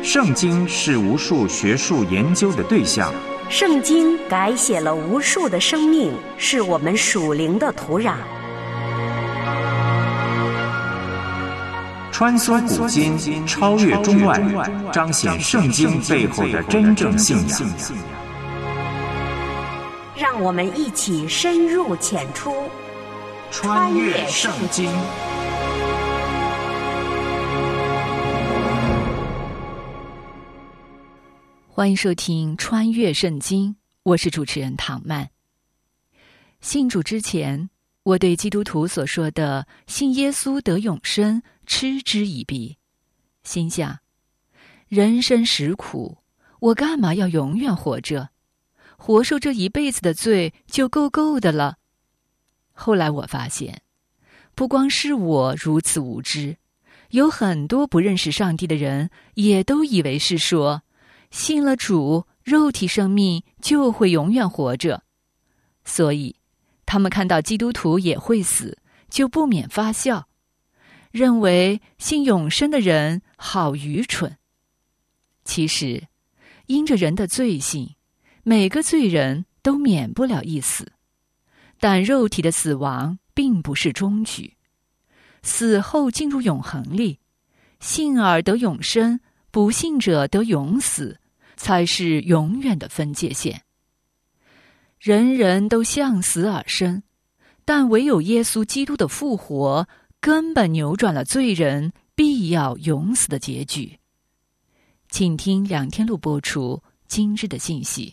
圣经是无数学术研究的对象， 圣经改写了无数的生命，是我们属灵的土壤。 穿梭古今，超越中外，彰显圣经背后的真正信仰。 让我们一起深入浅出， 穿越圣经。 欢迎收听《穿越圣经》，我是主持人唐曼。信主之前，我对基督徒所说的信耶稣得永生嗤之以鼻，心想人生实苦，我干嘛要永远活着？活受这一辈子的罪就够够的了。后来我发现，不光是我如此无知，有很多不认识上帝的人也都以为是说信了主，肉体生命就会永远活着，所以他们看到基督徒也会死，就不免发笑，认为信永生的人好愚蠢。其实，因着人的罪性，每个罪人都免不了一死，但肉体的死亡并不是终局，死后进入永恒里，信而得永生，不信者得永死，才是永远的分界线。人人都向死而生，但唯有耶稣基督的复活根本扭转了罪人必要永死的结局。请听两天路播出今日的信息。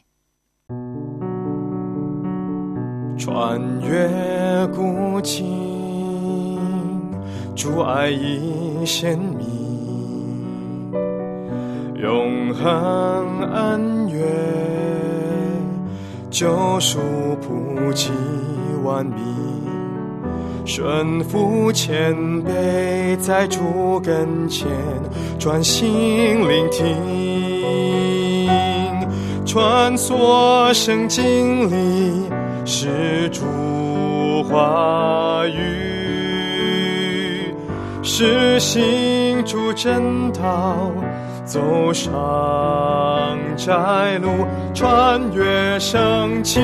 穿越古今，主爱已显明，永恒恩怨，救赎普及万民，顺服谦卑，在主跟前专心聆听，穿梭圣经里是主话语，是行主真道，走上窄路，穿越圣经。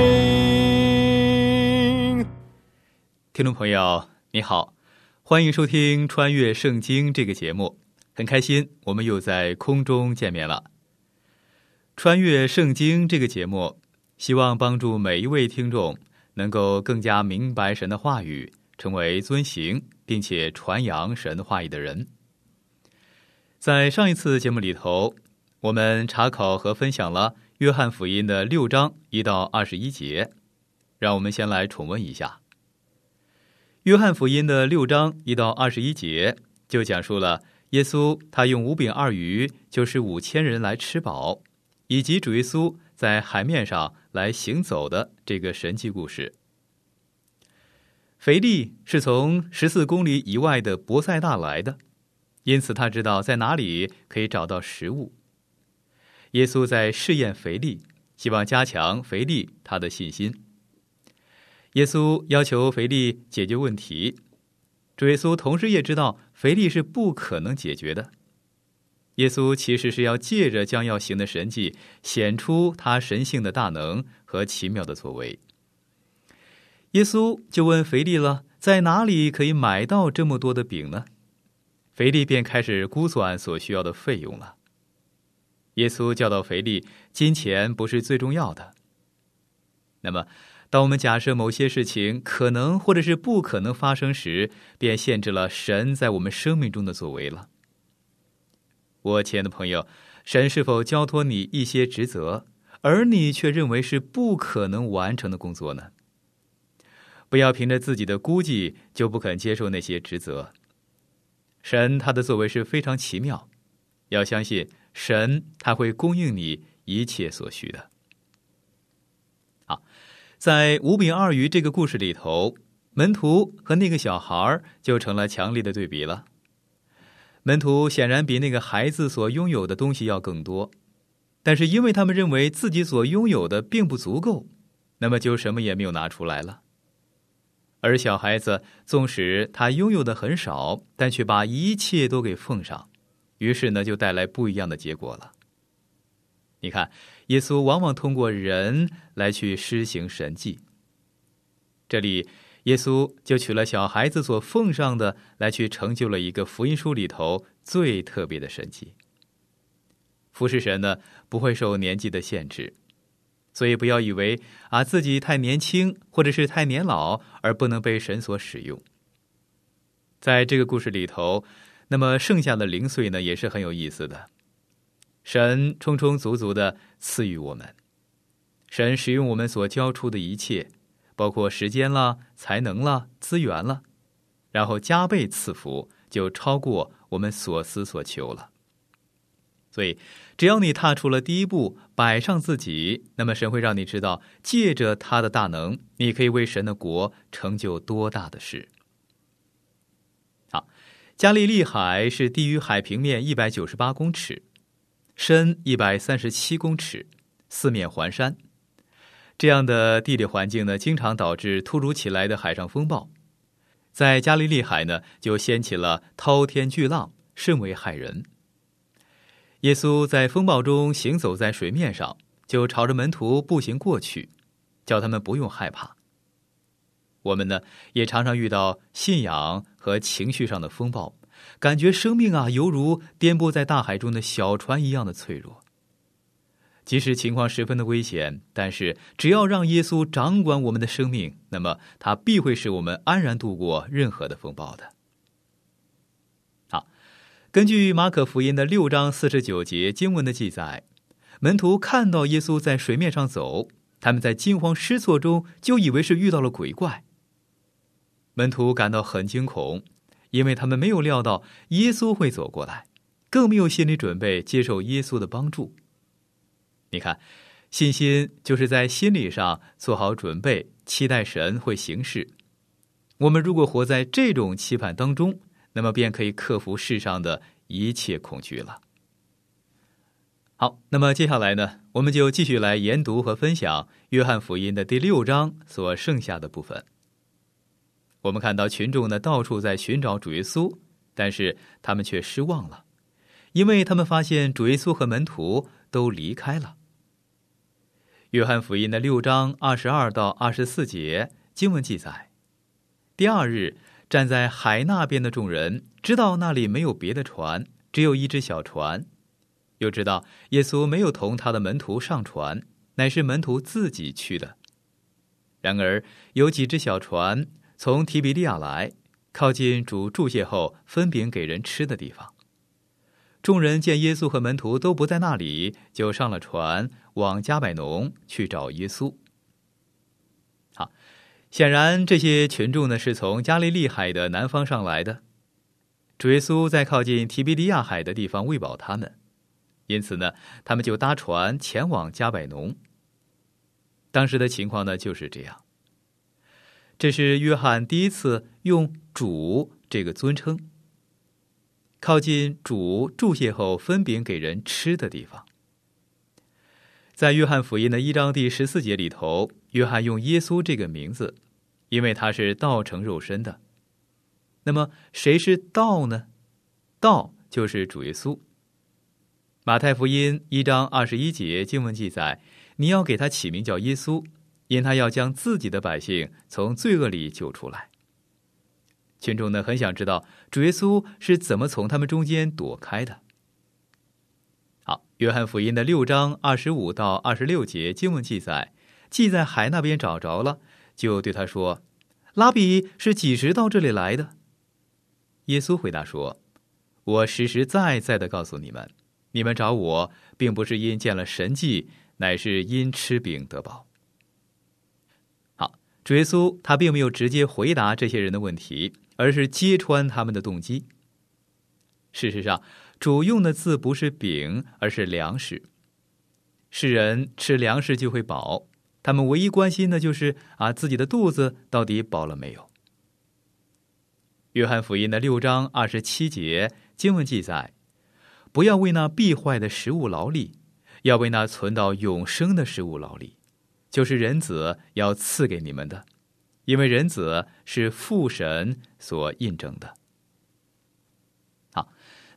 听众朋友你好，欢迎收听穿越圣经这个节目，很开心我们又在空中见面了。穿越圣经这个节目希望帮助每一位听众能够更加明白神的话语，成为遵行并且传扬神话语的人。在上一次节目里头，我们查考和分享了约翰福音的6章1到21节，让我们先来重温一下。约翰福音的6章1到21节就讲述了耶稣他用5饼2鱼就使5000人来吃饱，以及主耶稣在海面上来行走的这个神迹故事。腓力是从14公里以外的伯赛大来的，因此他知道在哪里可以找到食物。耶稣在试验腓力，希望加强腓力他的信心。耶稣要求腓力解决问题，主耶稣同时也知道腓力是不可能解决的。耶稣其实是要借着将要行的神迹，显出他神性的大能和奇妙的作为。耶稣就问腓力了，在哪里可以买到这么多的饼呢？腓力便开始估算所需要的费用了。耶稣教导腓力，金钱不是最重要的。那么当我们假设某些事情可能或者是不可能发生时，便限制了神在我们生命中的作为了。我亲爱的朋友，神是否交托你一些职责，而你却认为是不可能完成的工作呢？不要凭着自己的估计就不肯接受那些职责。神他的作为是非常奇妙，要相信神他会供应你一切所需的。好，在5饼2鱼这个故事里头，门徒和那个小孩就成了强烈的对比了。门徒显然比那个孩子所拥有的东西要更多，但是因为他们认为自己所拥有的并不足够，那么就什么也没有拿出来了。而小孩子纵使他拥有的很少，但却把一切都给奉上， 于是呢，就带来不一样的结果了。你看，耶稣往往通过人来去施行神迹。这里，耶稣就取了小孩子所奉上的来去成就了一个福音书里头最特别的神迹。服侍神呢，不会受年纪的限制，所以不要以为自己太年轻或者是太年老而不能被神所使用。在这个故事里头，那么剩下的0岁呢，也是很有意思的。神充充足足的赐予我们，神使用我们所交出的一切，包括时间啦、才能啦、资源啦，然后加倍赐福，就超过我们所思所求了。所以只要你踏出了第一步，摆上自己，那么神会让你知道，借着他的大能，你可以为神的国成就多大的事。好，加利利海是低于海平面198公尺，深137公尺，四面环山。这样的地理环境呢，经常导致突如其来的海上风暴。在加利利海呢，就掀起了滔天巨浪，甚为骇人。耶稣在风暴中行走在水面上，就朝着门徒步行过去，叫他们不用害怕。我们呢，也常常遇到信仰和情绪上的风暴，感觉生命犹如颠簸在大海中的小船一样的脆弱。即使情况十分的危险，但是只要让耶稣掌管我们的生命，那么他必会使我们安然度过任何的风暴的。好，根据马可福音的6章49节经文的记载，门徒看到耶稣在水面上走，他们在惊慌失措中就以为是遇到了鬼怪。门徒感到很惊恐，因为他们没有料到耶稣会走过来，更没有心理准备接受耶稣的帮助。你看，信心就是在心理上做好准备，期待神会行事。我们如果活在这种期盼当中，那么便可以克服世上的一切恐惧了。好，那么接下来呢，我们就继续来研读和分享约翰福音的第6章所剩下的部分。我们看到群众呢，到处在寻找主耶稣，但是他们却失望了，因为他们发现主耶稣和门徒都离开了。约翰福音的6章22到24节经文记载，第2日，站在海那边的众人知道那里没有别的船，只有一只小船，又知道耶稣没有同他的门徒上船，乃是门徒自己去的。然而有几只小船从提比利亚来，靠近主祝谢后分饼给人吃的地方。众人见耶稣和门徒都不在那里，就上了船，往迦百农去找耶稣。好，显然这些群众呢，是从加利利海的南方上来的。主耶稣在靠近提比利亚海的地方喂饱他们，因此呢，他们就搭船前往迦百农。当时的情况呢，就是这样。这是约翰第一次用主这个尊称，靠近主祝谢后分饼给人吃的地方。在约翰福音的1章第14节里头，约翰用耶稣这个名字，因为他是道成肉身的。那么谁是道呢？道就是主耶稣。马太福音1章21节经文记载，你要给他起名叫耶稣，因他要将自己的百姓从罪恶里救出来。群众呢，很想知道主耶稣是怎么从他们中间躲开的。好，约翰福音的6章25到26节经文记载，既在海那边找着了，就对他说，拉比是几时到这里来的？耶稣回答说，我实实在在地告诉你们，你们找我并不是因见了神迹，乃是因吃饼得饱。好，主耶稣他并没有直接回答这些人的问题，而是揭穿他们的动机。事实上，主用的字不是饼，而是粮食。世人吃粮食就会饱，他们唯一关心的就是自己的肚子到底饱了没有。约翰福音的6章27节经文记载，不要为那必坏的食物劳力，要为那存到永生的食物劳力，就是人子要赐给你们的，因为人子是父神所印证的。好，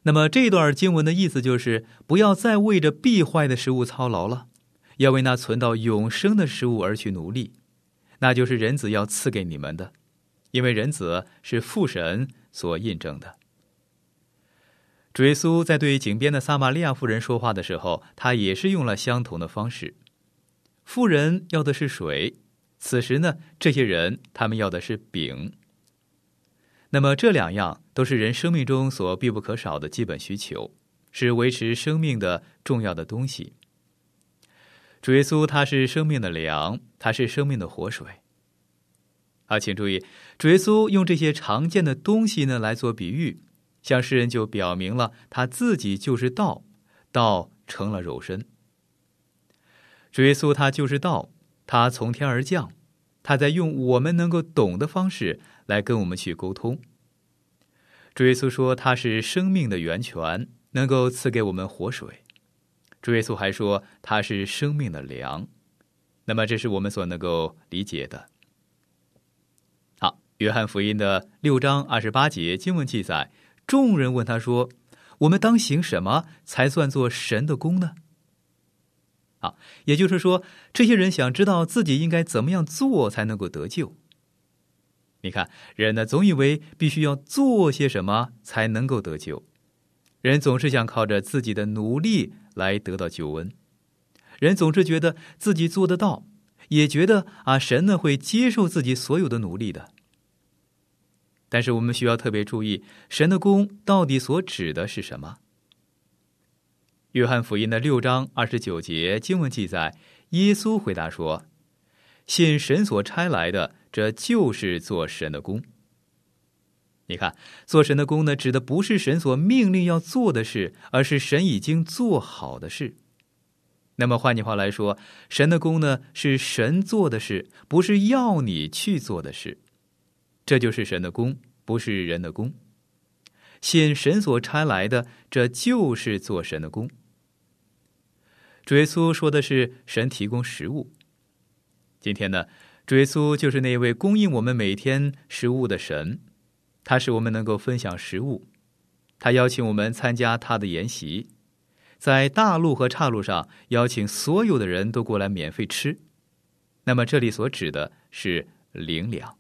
那么这段经文的意思就是，不要再为着必坏的食物操劳了，要为那存到永生的食物而去努力，那就是人子要赐给你们的，因为人子是父神所印证的。主耶稣在对井边的撒玛利亚妇人说话的时候，他也是用了相同的方式。妇人要的是水，此时呢，这些人他们要的是饼。那么这两样都是人生命中所必不可少的基本需求，是维持生命的重要的东西。主耶稣他是生命的粮，他是生命的活水。请注意，主耶稣用这些常见的东西呢来做比喻，向世人就表明了他自己就是道，道成了肉身。主耶稣他就是道，他从天而降，他在用我们能够懂的方式来跟我们去沟通。主耶稣说他是生命的源泉，能够赐给我们活水。主耶稣还说他是生命的粮。那么这是我们所能够理解的。好，约翰福音的6章28节经文记载，众人问他说，我们当行什么才算作神的工呢？也就是说，这些人想知道自己应该怎么样做才能够得救。你看，人呢总以为必须要做些什么才能够得救，人总是想靠着自己的努力来得到救恩，人总是觉得自己做得到，也觉得神呢会接受自己所有的努力的。但是我们需要特别注意，神的工到底所指的是什么？约翰福音的6章29节经文记载，耶稣回答说，信神所差来的，这就是做神的工。你看，做神的工呢，指的不是神所命令要做的事，而是神已经做好的事。那么换句话来说，神的工呢，是神做的事，不是要你去做的事。这就是神的工，不是人的工。信神所差来的，这就是做神的工。主耶稣说的是神提供食物。今天呢，主耶稣就是那位供应我们每天食物的神，他使我们能够分享食物，他邀请我们参加他的筵席，在大路和岔路上邀请所有的人都过来免费吃。那么这里所指的是灵粮。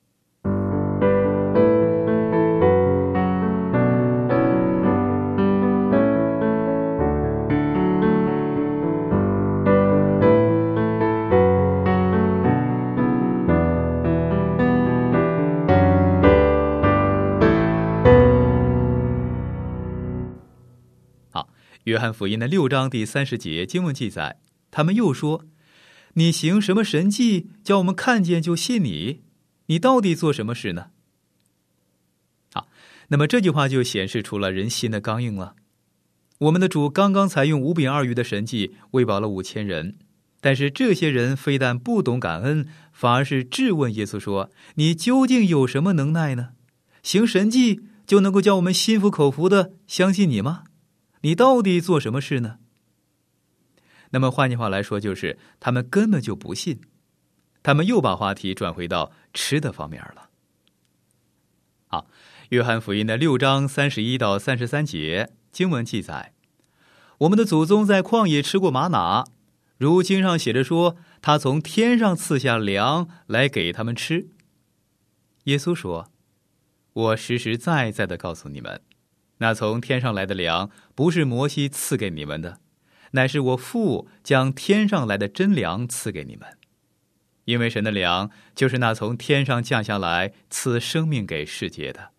约翰福音的6章第30节经文记载，他们又说，你行什么神迹，叫我们看见就信你？你到底做什么事呢？那么这句话就显示出了人心的刚硬了。我们的主刚刚才用5饼2鱼的神迹喂饱了5000人，但是这些人非但不懂感恩，反而是质问耶稣说，你究竟有什么能耐呢？行神迹就能够叫我们心服口服的相信你吗？你到底做什么事呢？那么换句话来说，就是他们根本就不信，他们又把话题转回到吃的方面了。好，约翰福音的6章31到33节经文记载，我们的祖宗在旷野吃过玛瑙，如经上写着说，他从天上赐下粮来给他们吃。耶稣说，我实实在在的告诉你们，那从天上来的粮不是摩西赐给你们的，乃是我父将天上来的真粮赐给你们。因为神的粮就是那从天上降下来赐生命给世界的。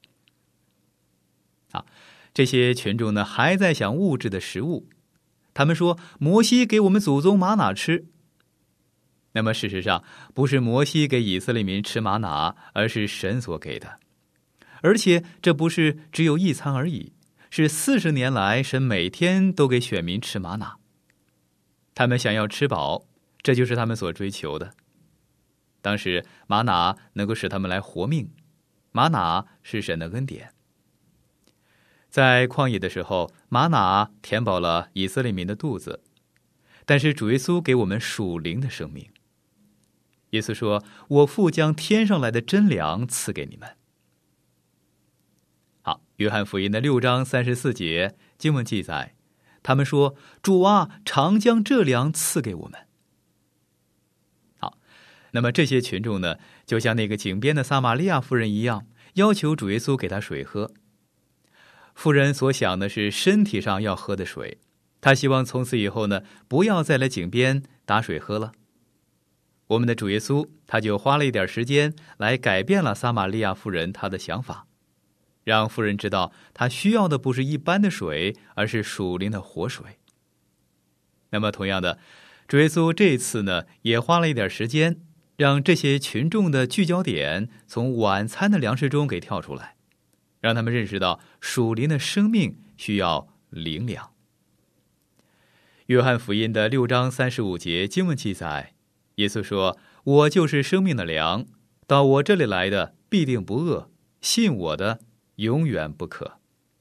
这些群众呢还在想物质的食物，他们说摩西给我们祖宗玛瑙吃。那么事实上不是摩西给以色列民吃玛瑙，而是神所给的。而且这不是只有一餐而已，是40年来神每天都给选民吃玛瑙。他们想要吃饱，这就是他们所追求的。当时玛瑙能够使他们来活命，玛瑙是神的恩典。在旷野的时候，玛瑙填饱了以色列民的肚子，但是主耶稣给我们属灵的生命。耶稣说，我父将天上来的真粮赐给你们。 约翰福音的6章34节经文记载，他们说：“主啊，常将这粮赐给我们。”好，那么这些群众呢，就像那个井边的撒玛利亚妇人一样，要求主耶稣给他水喝。妇人所想的是身体上要喝的水，她希望从此以后呢，不要再来井边打水喝了。我们的主耶稣他就花了一点时间来改变了撒玛利亚妇人她的想法，让妇人知道她需要的不是一般的水，而是属灵的活水。那么同样的，主耶稣这次呢，也花了一点时间，让这些群众的聚焦点从晚餐的粮食中给跳出来，让他们认识到属灵的生命需要灵粮。约翰福音的6章35节经文记载，耶稣说：“我就是生命的粮，到我这里来的必定不饿，信我的永远不渴。”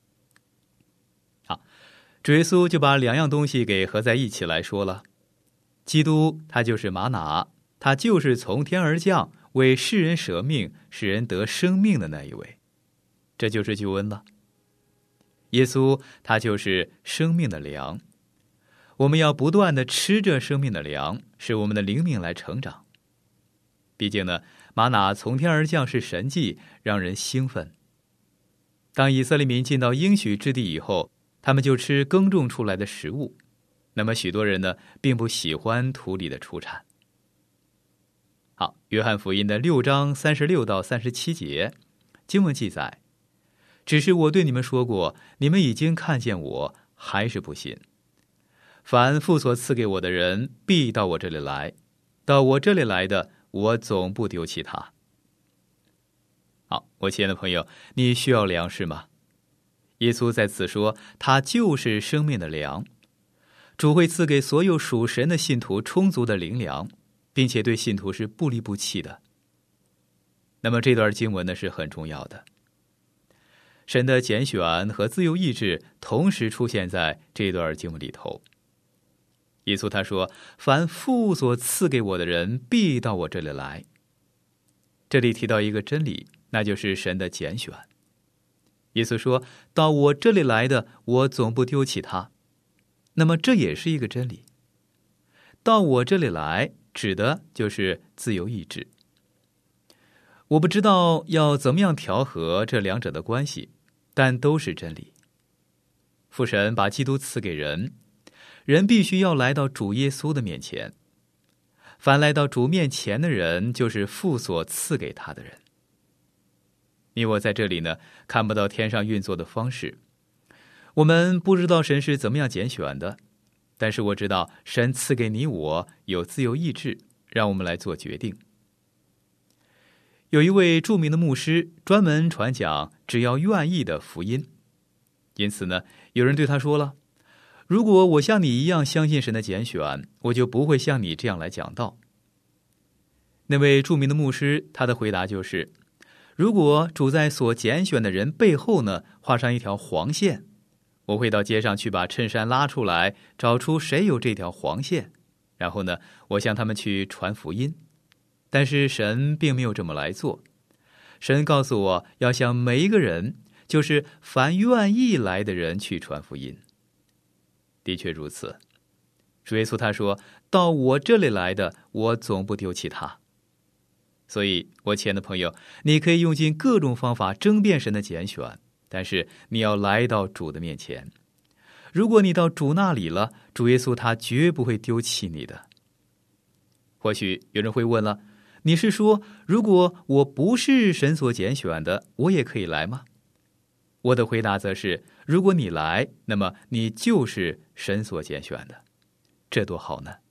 好，主耶稣就把2样东西给合在一起来说了。基督他就是玛拿，他就是从天而降，为世人舍命，使人得生命的那一位，这就是救恩了。耶稣他就是生命的粮，我们要不断地吃着生命的粮，使我们的灵命来成长。毕竟呢，玛拿从天而降是神迹，让人兴奋。当以色列民进到应许之地以后，他们就吃耕种出来的食物，那么许多人呢，并不喜欢土里的出产。好，约翰福音的6章36到37节经文记载，只是我对你们说过，你们已经看见我，还是不信。凡父所赐给我的人，必到我这里来，到我这里来的，我总不丢弃他。好，我亲爱的朋友，你需要粮食吗？耶稣在此说，他就是生命的粮。主会赐给所有属神的信徒充足的灵粮，并且对信徒是不离不弃的。那么这段经文呢，是很重要的。神的拣选和自由意志同时出现在这段经文里头。耶稣他说，凡父所赐给我的人，必到我这里来。这里提到一个真理，那就是神的拣选。耶稣说，到我这里来的，我总不丢弃他。那么这也是一个真理。到我这里来，指的就是自由意志。我不知道要怎么样调和这两者的关系，但都是真理。父神把基督赐给人，人必须要来到主耶稣的面前。凡来到主面前的人，就是父所赐给他的人。你我在这里呢，看不到天上运作的方式，我们不知道神是怎么样拣选的，但是我知道神赐给你我有自由意志，让我们来做决定。有一位著名的牧师专门传讲只要愿意的福音，因此呢，有人对他说了，如果我像你一样相信神的拣选，我就不会像你这样来讲道。那位著名的牧师，他的回答就是，如果主在所拣选的人背后呢，画上一条黄线，我会到街上去把衬衫拉出来，找出谁有这条黄线，然后呢，我向他们去传福音。但是神并没有这么来做，神告诉我要向每一个人，就是凡愿意来的人去传福音。的确如此，主耶稣他说，到我这里来的，我总不丢弃他。所以我亲爱的朋友，你可以用尽各种方法争辩神的拣选，但是你要来到主的面前。如果你到主那里了，主耶稣他绝不会丢弃你的。或许有人会问了，你是说，如果我不是神所拣选的，我也可以来吗？我的回答则是，如果你来，那么你就是神所拣选的，这多好呢！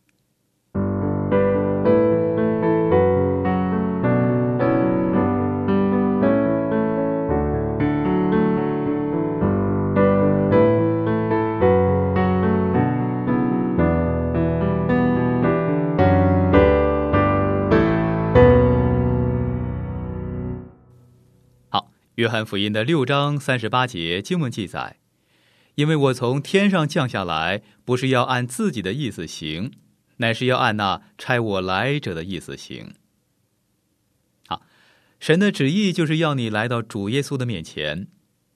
约翰福音的6章38节经文记载，因为我从天上降下来，不是要按自己的意思行，乃是要按那差我来者的意思行。好，神的旨意就是要你来到主耶稣的面前。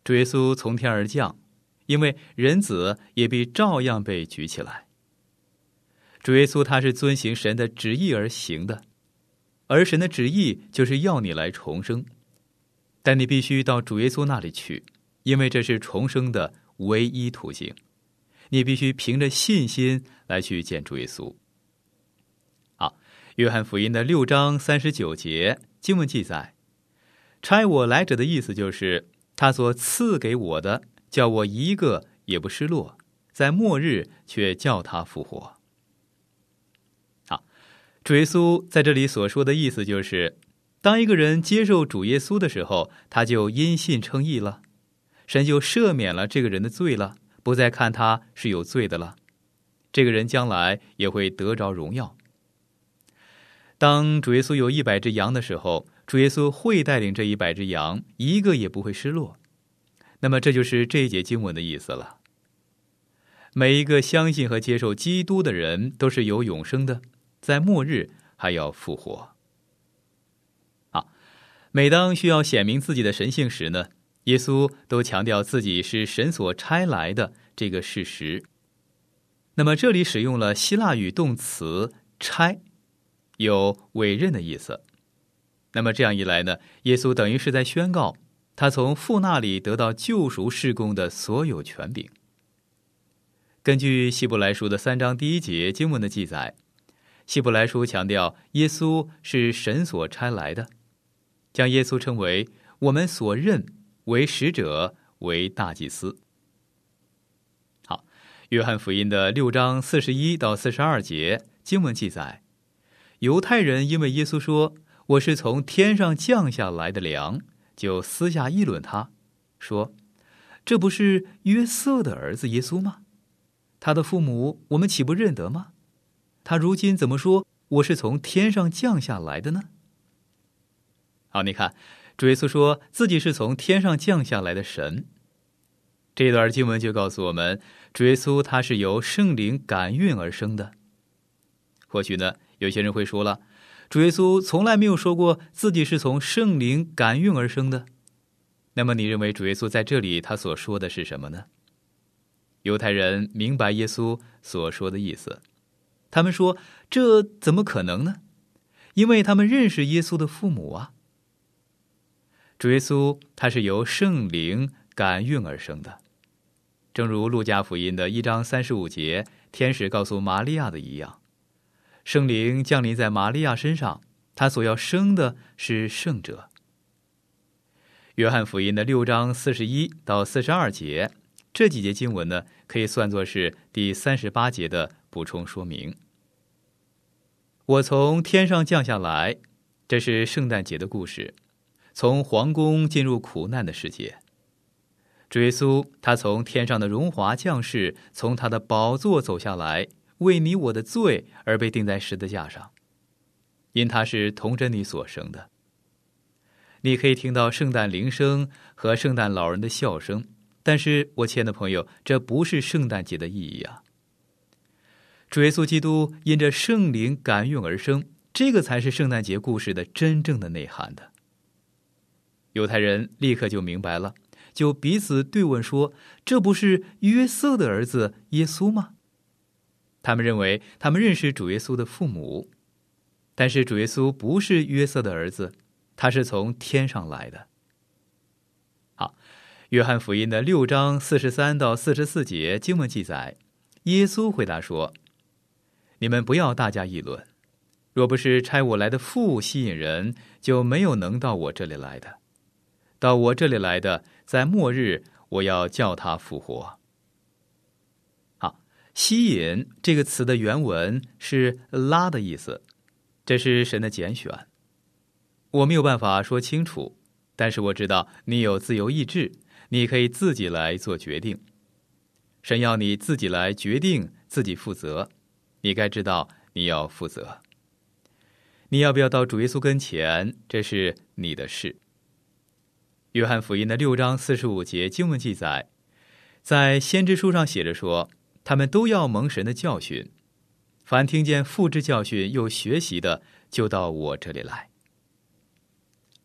主耶稣从天而降，因为人子也必照样被举起来。主耶稣他是遵行神的旨意而行的，而神的旨意就是要你来重生。但你必须到主耶稣那里去，因为这是重生的唯一途径。你必须凭着信心来去见主耶稣。好，约翰福音的6章39节经文记载，差我来者的意思就是他所赐给我的，叫我一个也不失落，在末日却叫他复活。好，主耶稣在这里所说的意思就是，当一个人接受主耶稣的时候，他就因信称义了，神就赦免了这个人的罪了，不再看他是有罪的了，这个人将来也会得着荣耀。当主耶稣有100只羊的时候，主耶稣会带领这100只羊，一个也不会失落。那么这就是这一节经文的意思了。每一个相信和接受基督的人都是有永生的，在末日还要复活。好，每当需要显明自己的神性时呢，耶稣都强调自己是神所差来的这个事实。那么这里使用了希腊语动词差，有委任的意思。那么这样一来呢，耶稣等于是在宣告他从父那里得到救赎事工的所有权柄。根据希伯来书的3章1节经文的记载，希伯来书强调耶稣是神所差来的，将耶稣称为我们所认为使者，为大祭司。好，约翰福音的6章41到42节经文记载，犹太人因为耶稣说我是从天上降下来的粮，就私下议论他，说这不是约瑟的儿子耶稣吗？他的父母我们岂不认得吗？他如今怎么说我是从天上降下来的呢？好，你看主耶稣说自己是从天上降下来的神。这段经文就告诉我们，主耶稣他是由圣灵感孕而生的。或许呢，有些人会说了，主耶稣从来没有说过自己是从圣灵感孕而生的。那么你认为主耶稣在这里他所说的是什么呢？犹太人明白耶稣所说的意思，他们说这怎么可能呢？因为他们认识耶稣的父母啊。主耶稣他是由圣灵感孕而生的，正如路加福音的1章35节天使告诉玛利亚的一样，圣灵降临在玛利亚身上，他所要生的是圣者。约翰福音的6章41到42节这几节经文呢，可以算作是第38节的补充说明。我从天上降下来，这是圣诞节的故事，从皇宫进入苦难的世界。主耶稣他从天上的荣华降世，从他的宝座走下来，为你我的罪而被钉在十字架上，因他是童贞女所生的。你可以听到圣诞铃声和圣诞老人的笑声，但是我亲爱的朋友，这不是圣诞节的意义啊。主耶稣基督因着圣灵感孕而生，这个才是圣诞节故事的真正的内涵的。犹太人立刻就明白了，就彼此对问说，这不是约瑟的儿子耶稣吗？他们认为他们认识主耶稣的父母，但是主耶稣不是约瑟的儿子，他是从天上来的。好，约翰福音的6章43到44节经文记载，耶稣回答说，你们不要大家议论，若不是差我来的父吸引人，就没有能到我这里来的。到我这里来的，在末日我要叫他复活。好，吸引这个词的原文是拉的意思，这是神的拣选。我没有办法说清楚，但是我知道你有自由意志，你可以自己来做决定。神要你自己来决定，自己负责，你该知道你要负责。你要不要到主耶稣跟前，这是你的事。约翰福音的6章45节经文记载，在先知书上写着说，他们都要蒙神的教训，凡听见父之教训又学习的，就到我这里来。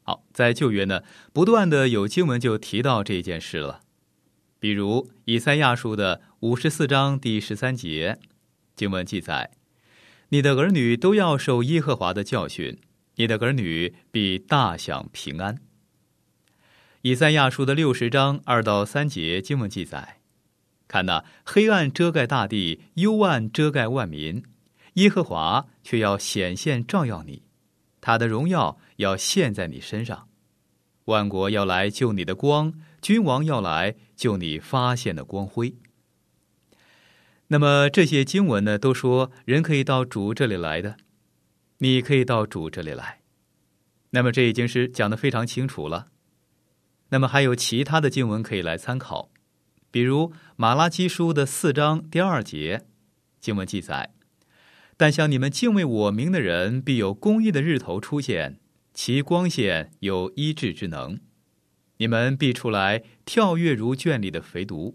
好，在旧约呢，不断的有经文就提到这件事了。比如以赛亚书的54章第13节，经文记载：你的儿女都要受耶和华的教训，你的儿女必大享平安。以赛亚书的60章2到3节，经文记载：看哪，黑暗遮盖大地，幽暗遮盖万民，耶和华却要显现照耀你，他的荣耀要现在你身上。万国要来救你的光，君王要来救你发现的光辉。那么这些经文呢，都说人可以到主这里来的，你可以到主这里来。那么这已经是讲得非常清楚了。那么还有其他的经文可以来参考，比如马拉基书的4章第2节，经文记载：但像你们敬畏我名的人，必有公义的日头出现，其光线有医治之能，你们必出来跳跃如圈里的肥犊。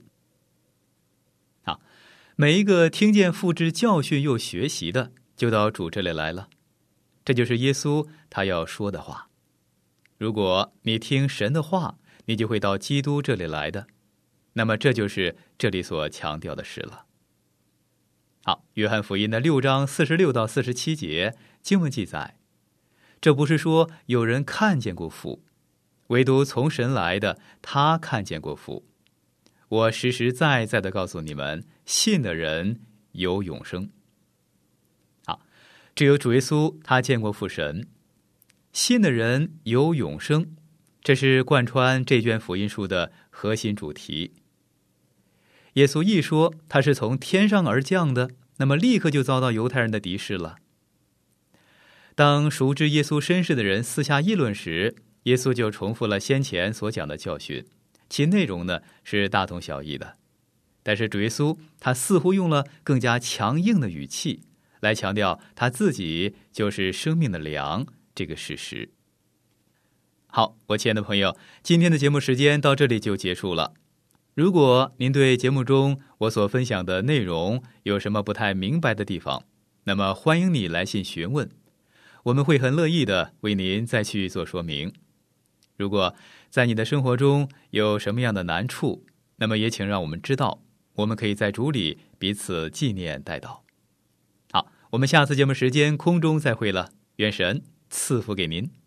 每一个听见父之教训又学习的，就到主这里来了。这就是耶稣他要说的话。如果你听神的话，你就会到基督这里来的。那么这就是这里所强调的事了。好，约翰福音的6章46到47节，经文记载：这不是说有人看见过父，唯独从神来的，他看见过父。我实实在在的告诉你们，信的人有永生。好，只有主耶稣他见过父神，信的人有永生，这是贯穿这卷福音书的核心主题。耶稣一说他是从天上而降的，那么立刻就遭到犹太人的敌视了。当熟知耶稣身世的人私下议论时，耶稣就重复了先前所讲的教训，其内容呢是大同小异的。但是主耶稣他似乎用了更加强硬的语气来强调他自己就是生命的粮这个事实。好，我亲爱的朋友，今天的节目时间到这里就结束了。如果您对节目中我所分享的内容有什么不太明白的地方，那么欢迎你来信询问，我们会很乐意的为您再去做说明。如果在你的生活中有什么样的难处，那么也请让我们知道，我们可以在主里彼此纪念代祷。好，我们下次节目时间空中再会了，愿神赐福给您。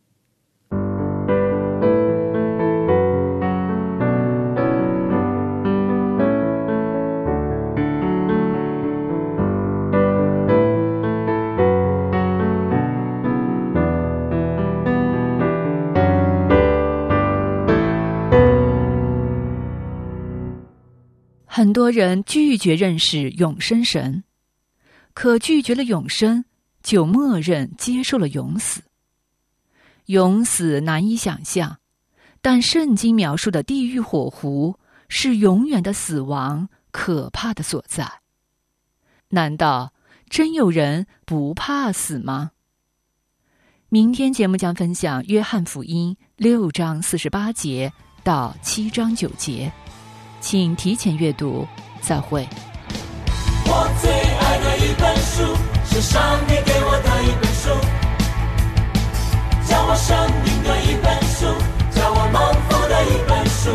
很多人拒绝认识永生神，可拒绝了永生，就默认接受了永死。永死难以想象，但圣经描述的地狱火湖是永远的死亡，可怕的所在。难道真有人不怕死吗？明天节目将分享约翰福音6章48节到7章9节，请提前阅读，再会。 我最爱的一本书，是上帝给我的一本书，教我生命的一本书，教我蒙福的一本书。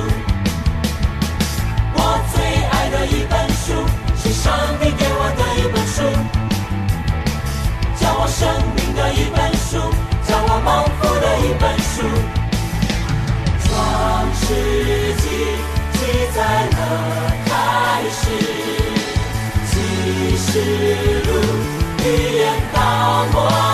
我最爱的一本书，是上帝给我的一本书，教我生命的一本书，教我蒙福的一本书。创世纪记载了开始，启示录预言到末